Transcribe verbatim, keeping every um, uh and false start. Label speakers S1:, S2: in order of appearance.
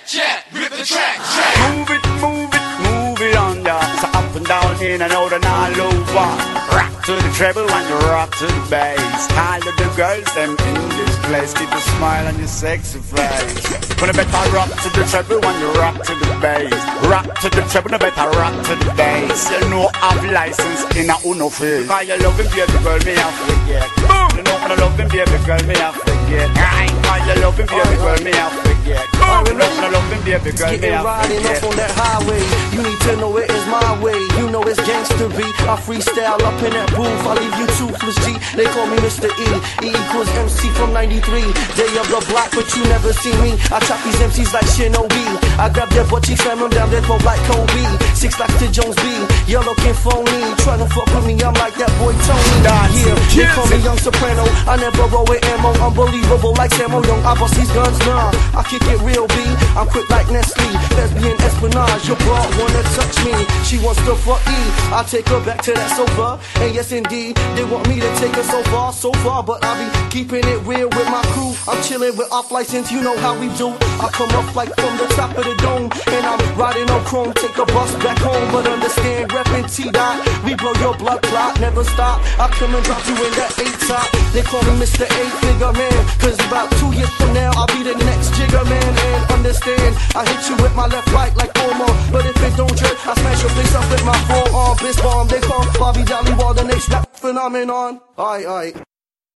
S1: check, rip the track, check.
S2: Move it, move it, move it on ya. So up and down, in and out and all over. Rock to the treble and you rock to the bass. All of the girls, them in this place. Keep a smile on your sexy face. When I better rock to the treble when you rock to the bass. Rock to the treble, I better rock to the bass. You know I've license in a uno face. Cause you love him, baby girl, me I forget. Boom! You know when I love him, baby girl, me I forget. Cause you love him, baby girl, me I forget. Boom! You know when I love him, baby girl, me I
S3: riding
S2: forget.
S3: off on that highway, you need to know it is my way. You know it's gangster beat. I freestyle up in that booth. I leave you toothless G. They call me Mister E. E equals M C from ninety-three. Day of the block, but you never see me. I chop these M Cs like Shinobi. I grab their butt cheeks, slam them down their throat like Kobe. Six like to Jones B. You're looking phony. Tryna fuck with me, I'm like that boy Tony. Yeah, they call me Young Soprano. I never roll with ammo. Unbelievable like Samo Young. I bust these guns, nah. I kick it real B. I'm quick like Nestle. Lesbian espionage. Your broad wanna touch me. She wants to fuck E. I take her back to that sofa. And yes indeed, they want me to take her so far, so far. But I be keeping it real with my crew. I'm chilling with off license, you know how we do. I come up like from the top of the dome. And I'm riding on chrome, take a bus back home. But understand, reppin' T-Dot. We blow your blood clot, never stop. I come and drop you in that eight top. They call me Mister Eight Figure Man. Cause about two years from now, I'll be the next Jigger Man. And understand, I hit you with my left right like Omar. But if it don't jerk, I smash your face up with my forearm. Bliss bomb, they call Bobby Dolly Wall the next rap phenomenon. Aye, aye.